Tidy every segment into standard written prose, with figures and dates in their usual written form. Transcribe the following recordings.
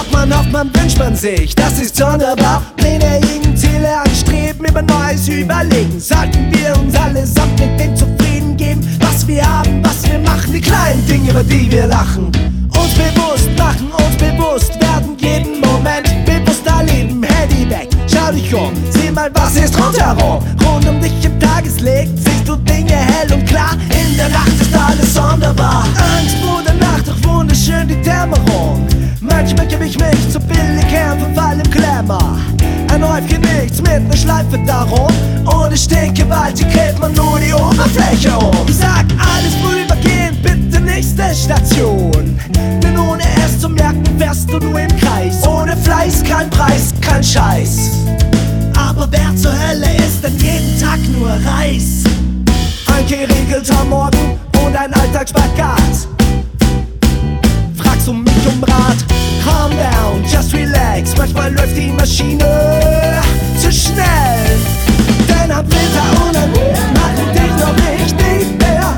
hofft man, wünscht man sich, das ist sonderbar. Pläne, irgendein Ziele anstreben, über Neues überlegen. Sollten wir uns allesamt mit dem zufrieden geben, was wir haben, was wir machen, die kleinen Dinge, über die wir lachen. Uns bewusst machen, uns bewusst werden, jeden Moment bewusster leben. Handy weg, schau dich um, sieh mal, was ist rundherum. Rund um dich im Tageslicht siehst du Dinge hell und klar. In der Nacht ist alles sonderbar. Angst vor der Nacht, doch wunderschön die Dämmerung. Manchmal geb ich mich zu billig her, verfall im Glamour. Ein Häufchen nichts mit ner Schleife darum. Und es steht gewaltig, hält man nur die Oberfläche um. Ich sag, alles vorübergehend, bitte nächste Station. Denn ohne es zu merken, wärst du nur im Kreis. Ohne Fleiß kein Preis, kein Scheiß. Aber wer zur Hölle ist denn jeden Tag nur Reis? Ein geregelter Morgen und ein Alltagsspagat. Fragst du mich um Rat? Calm down, just relax. Manchmal läuft die Maschine zu schnell. Denn am Winter und am machen dich noch nicht mehr.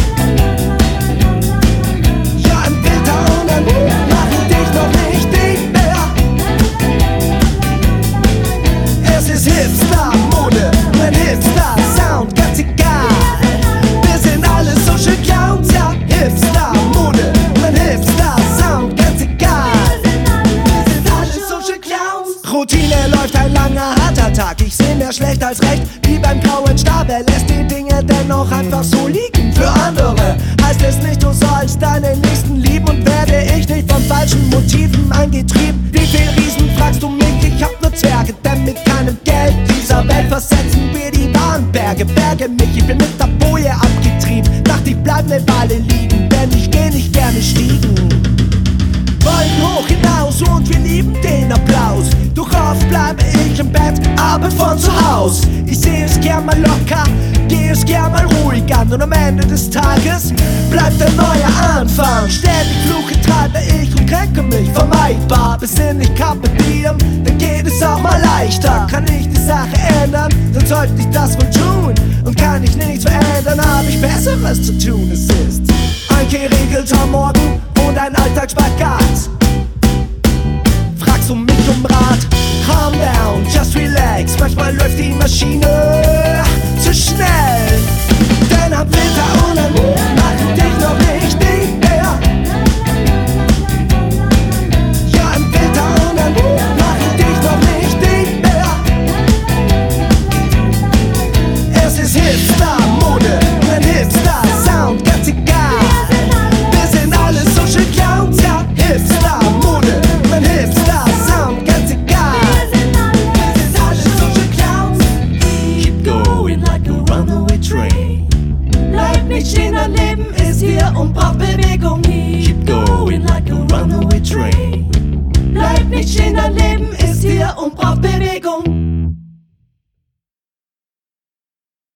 Ja, im Winter und am machen dich noch nicht mehr. Es ist Hipster-Mode, mein Hipster-Sound, ganz egal. Wir sind alle Social Clowns, ja, Hipster-Mode, mein Hipster-Sound, ganz egal. Wir sind alle Social Clowns. Routine läuft ein langer, harter Tag. Ich seh mehr schlecht als recht, wie beim grauen Star. Wer lässt die Dinge dennoch einfach so liegen? Für andere heißt es nicht, du sollst deinen Nächsten lieben. Und werde ich nicht von falschen Motiven angetrieben? Wie viel Riesen fragst du mich? Ich hab nur Zwerge, denn mit keinem Geld dieser Welt versetzen wir die wahren Berge. Berge mich, ich bin mit der Boje abgetrieben. Dachte, ich bleib ne Weile liegen, denn ich geh nicht gerne stiegen. Wollen hoch hinaus und wir lieben den Applaus. Doch oft bleibe ich im Bett, Abend von zu Haus. Ich sehe es gern mal locker, gehe es gern mal ruhig an. Und am Ende des Tages bleibt ein neuer Anfang. Ständig Fluche treibe ich und kränke mich vermeidbar. Besinnlichkeit mit dir, dann geht es auch mal leichter. Kann ich die Sache ändern, dann sollte ich das wohl tun. Und kann ich nichts verändern, hab ich Besseres zu tun. Es ist ein geregelter Morgen und ein Alltagsspagat. Fragst du mich um Rat? Calm down, just relax. Manchmal läuft die Maschine zu schnell. Denn am Winter und am machen dich noch nicht mehr. Ja, im Winter und am machen dich noch nicht mehr. Es ist Hipster-Mode, ein Hipster-Sound, ganz egal. Wir sind alle Social Clowns, ja, Hipster-Mode, mein Hipster-Sound, ganz egal. Wir sind alle Social Clowns. Keep going like a runaway train. Bleib nicht stehen, dein Leben ist hier und braucht Bewegung. Keep going like a runaway train. Bleib nicht stehen, dein Leben ist hier und braucht Bewegung.